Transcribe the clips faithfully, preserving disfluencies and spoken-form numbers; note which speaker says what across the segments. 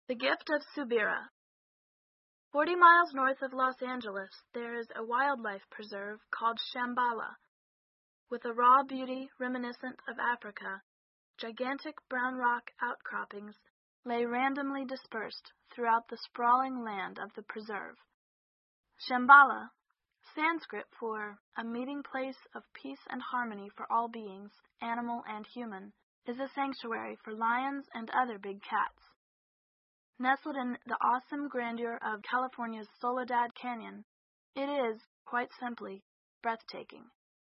Speaker 1: The Gift of Subira. Forty miles north of Los Angeles, there is a wildlife preserve called Shambhala. With a raw beauty reminiscent of Africa, gigantic brown rock outcroppings lay randomly dispersed throughout the sprawling land of the preserve. Shambhala, Sanskrit for a meeting place of peace and harmony for all beings, animal and human, is a sanctuary for lions and other big cats. Nestled in the awesome grandeur of California's Soledad Canyon, it is, quite simply, breathtaking.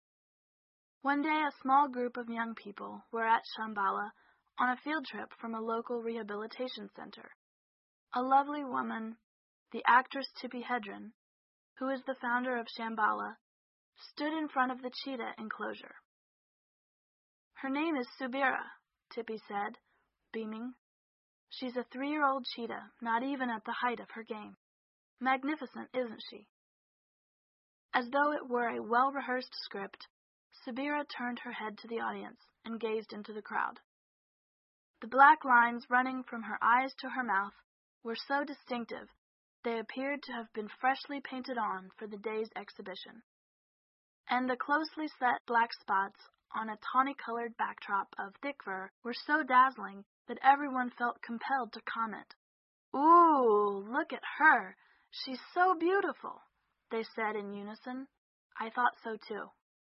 Speaker 1: One day a small group of young people were at Shambhala on a field trip from a local rehabilitation center. A lovely woman, the actress Tippi Hedren, who is the founder of Shambhala, stood in front of the cheetah enclosure. "Her name is Subira," Tippi said, beaming. "She's a three-year-old cheetah, not even at the height of her game. Magnificent, isn't she?" As though it were a well-rehearsed script, Subira turned her head to the audience and gazed into the crowd. The black lines running from her eyes to her mouth were so distinctive they appeared to have been freshly painted on for the day's exhibition. And the closely set black spots on a tawny-colored backdrop of thick fur were so dazzling that everyone felt compelled to comment. "Ooh, look at her! She's so beautiful!" they said in unison. I thought so too.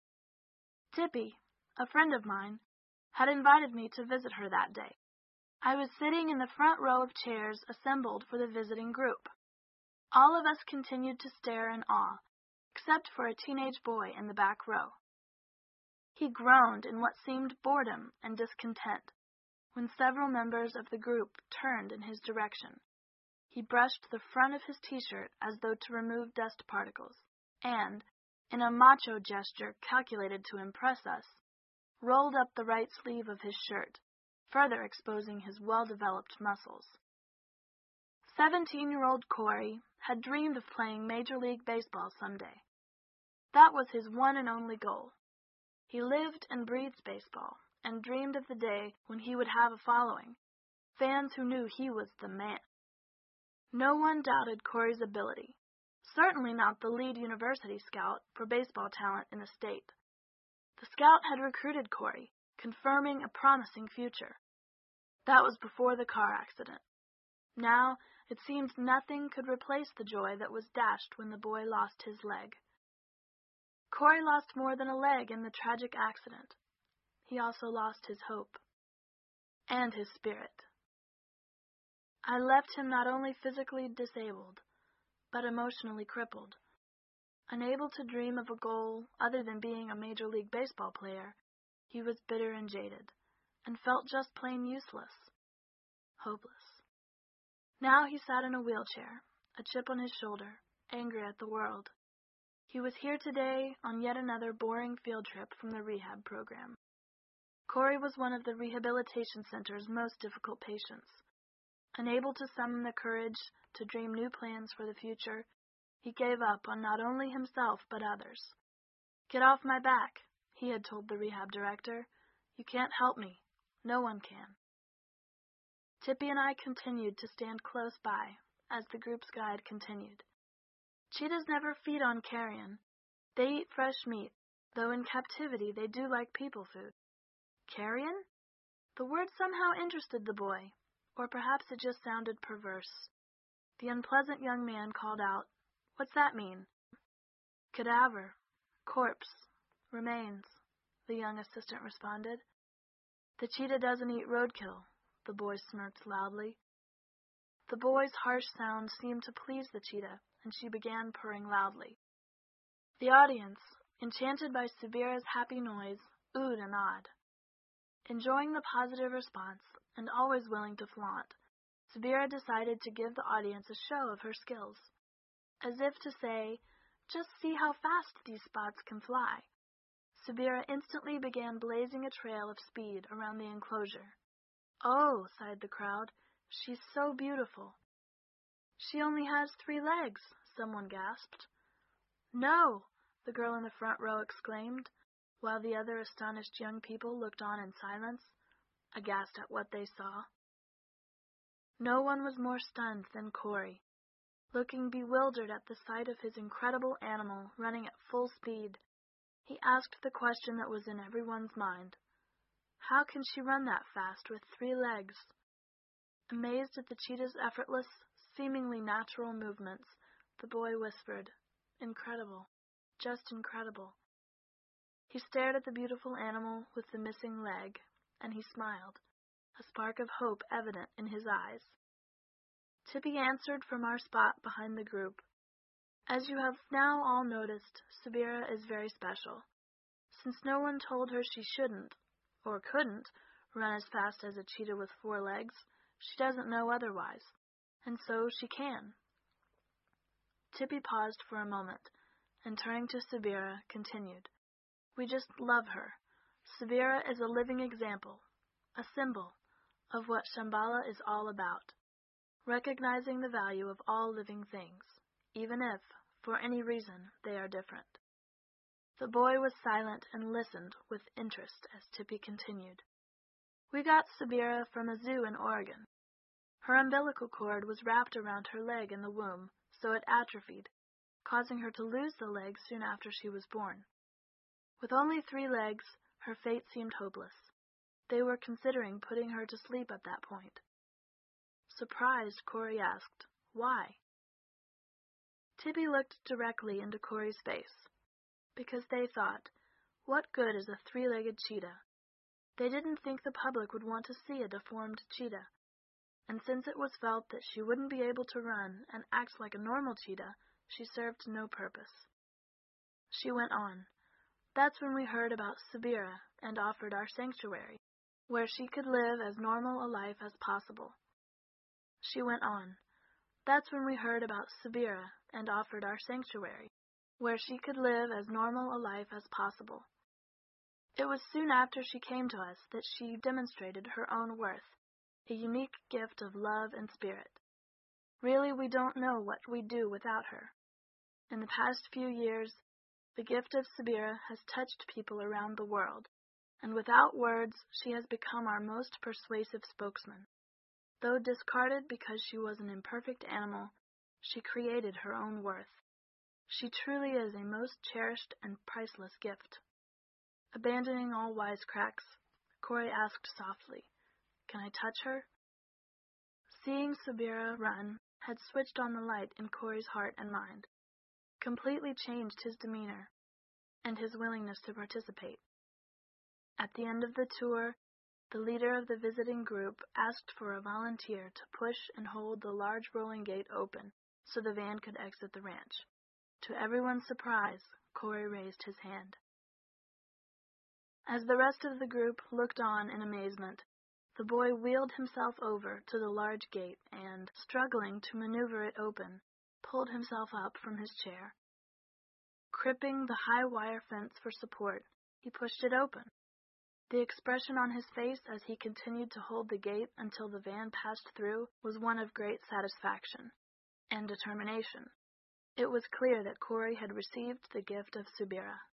Speaker 1: Tippi, a friend of mine, had invited me to visit her that day. I was sitting in the front row of chairs assembled for the visiting group. All of us continued to stare in awe, except for a teenage boy in the back row. He groaned in what seemed boredom and discontent when several members of the group turned in his direction. He brushed the front of his t-shirt as though to remove dust particles, and, in a macho gesture calculated to impress us, rolled up the right sleeve of his shirt, further exposing his well-developed muscles. Seventeen-year-old Corey had dreamed of playing Major League Baseball someday. That was his one and only goal. He lived and breathed baseball, and dreamed of the day when he would have a following, fans who knew he was the man. No one doubted Corey's ability, certainly not the lead university scout for baseball talent in the state. The scout had recruited Corey, confirming a promising future. That was before the car accident. Now, it seemed nothing could replace the joy that was dashed when the boy lost his leg. Corey lost more than a leg in the tragic accident. He also lost his hope. And his spirit. I left him not only physically disabled, but emotionally crippled. Unable to dream of a goal other than being a Major League Baseball player, he was bitter and jaded, and felt just plain useless. Hopeless. Now he sat in a wheelchair, a chip on his shoulder, angry at the world. He was here today on yet another boring field trip from the rehab program. Corey was one of the rehabilitation center's most difficult patients. Unable to summon the courage to dream new plans for the future, he gave up on not only himself but others. "Get off my back," he had told the rehab director. "You can't help me. No one can." Tippi and I continued to stand close by as the group's guide continued. Cheetahs never feed on carrion. They eat fresh meat, though in captivity they do like people food. Carrion? The word somehow interested the boy, or perhaps it just sounded perverse. The unpleasant young man called out, "What's that mean?" "Cadaver. Corpse. Remains," the young assistant responded. "The cheetah doesn't eat roadkill," the boy smirked loudly. The boy's harsh sound seemed to please the cheetah, and she began purring loudly. The audience, enchanted by Subira's happy noise, oohed and awed. Enjoying the positive response, and always willing to flaunt, Subira decided to give the audience a show of her skills. As if to say, "Just see how fast these spots can fly." Subira instantly began blazing a trail of speed around the enclosure. "Oh," sighed the crowd, "she's so beautiful." "She only has three legs," someone gasped. "No," the girl in the front row exclaimed, while the other astonished young people looked on in silence, aghast at what they saw. No one was more stunned than Corey. Looking bewildered at the sight of his incredible animal running at full speed, he asked the question that was in everyone's mind. How can she run that fast with three legs? Amazed at the cheetah's effortless, seemingly natural movements, the boy whispered, "Incredible, just incredible." He stared at the beautiful animal with the missing leg, and he smiled, a spark of hope evident in his eyes. Tippy answered from our spot behind the group. As you have now all noticed, Subira is very special. Since no one told her she shouldn't, or couldn't, run as fast as a cheetah with four legs, she doesn't know otherwise, and so she can. Tippy paused for a moment, and turning to Subira, continued, "We just love her. Subira is a living example, a symbol, of what Shambhala is all about, recognizing the value of all living things, even if, for any reason, they are different." The boy was silent and listened with interest as Tippy continued. "We got Subira from a zoo in Oregon. Her umbilical cord was wrapped around her leg in the womb, so it atrophied, causing her to lose the leg soon after she was born. With only three legs, her fate seemed hopeless. They were considering putting her to sleep at that point." Surprised, Corey asked, "Why?" Tippy looked directly into Corey's face. Because they thought, what good is a three-legged cheetah? They didn't think the public would want to see a deformed cheetah. And since it was felt that she wouldn't be able to run and act like a normal cheetah, she served no purpose. She went on, "That's when we heard about Subira and offered our sanctuary, where she could live as normal a life as possible." She went on, "That's when we heard about Subira and offered our sanctuary, where she could live as normal a life as possible. It was soon after she came to us that she demonstrated her own worth, a unique gift of love and spirit. Really, we don't know what we'd do without her. In the past few years, the gift of Subira has touched people around the world, and without words, she has become our most persuasive spokesman. Though discarded because she was an imperfect animal, she created her own worth. She truly is a most cherished and priceless gift." Abandoning all wisecracks, Corey asked softly, "Can I touch her?" Seeing Subira run had switched on the light in Corey's heart and mind, completely changed his demeanor and his willingness to participate. At the end of the tour, the leader of the visiting group asked for a volunteer to push and hold the large rolling gate open so the van could exit the ranch. To everyone's surprise, Corey raised his hand. As the rest of the group looked on in amazement, the boy wheeled himself over to the large gate and, struggling to maneuver it open, pulled himself up from his chair. Gripping the high wire fence for support, he pushed it open. The expression on his face as he continued to hold the gate until the van passed through was one of great satisfaction and determination. It was clear that Corey had received the gift of Subira.